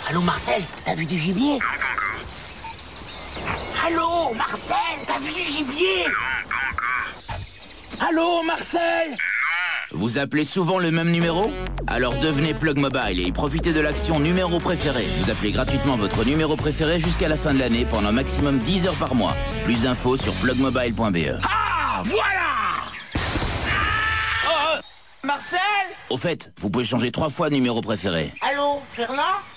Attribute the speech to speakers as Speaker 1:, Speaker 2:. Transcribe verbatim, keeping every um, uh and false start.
Speaker 1: Allô Marcel, t'as vu du gibier? Allô Marcel, t'as vu du gibier? Allô Marcel?
Speaker 2: Vous appelez souvent le même numéro? Alors devenez Plug Mobile et profitez de l'action numéro préféré. Vous appelez gratuitement votre numéro préféré jusqu'à la fin de l'année pendant maximum dix heures par mois. Plus d'infos sur plug mobile point b e.
Speaker 1: Ah, voilà! Oh, Marcel?
Speaker 2: Au fait, vous pouvez changer trois fois de numéro préféré.
Speaker 1: Allô, Fernand?